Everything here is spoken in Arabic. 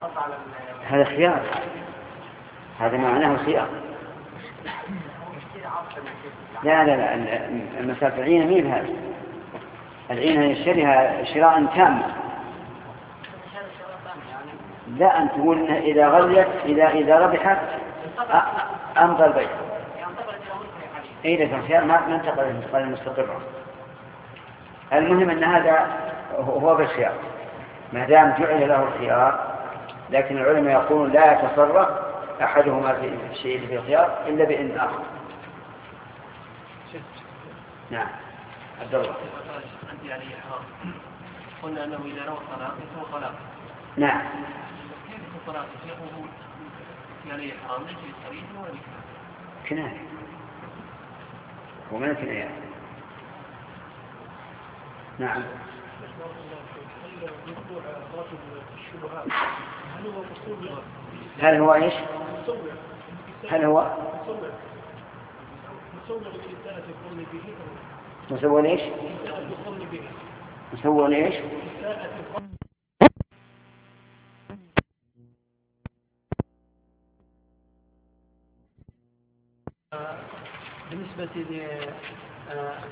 هذا خيار، هذا معناه خيار. لا لا لا، المسألة العينة مين هذا؟ العينة يشتريها شراء تاما. لا، أن تقول إذا غليت إذا ربحت أمضى البيع. إذا كان خيار ما انتقل المستقرة. المهم أن هذا هو بالخيار ما دام جعل له الخيار. لكن العلماء يقولون لا يتصرف أحدهما في الشيء في الخيار إلا بإذن آخر. نعم. عبد الله. أنت عليه حرام. قلنا أنه إذا نوى الطلاق يكون طلاق. نعم. كيف يكون طلاق؟ يقول عليه حرام ليس بالصريح ولا بالكلام. كناية. ومن كناية. نعم. هل هو ايش؟ هل هو مسوّل ايش؟ مسوّل ايش؟ بالنسبة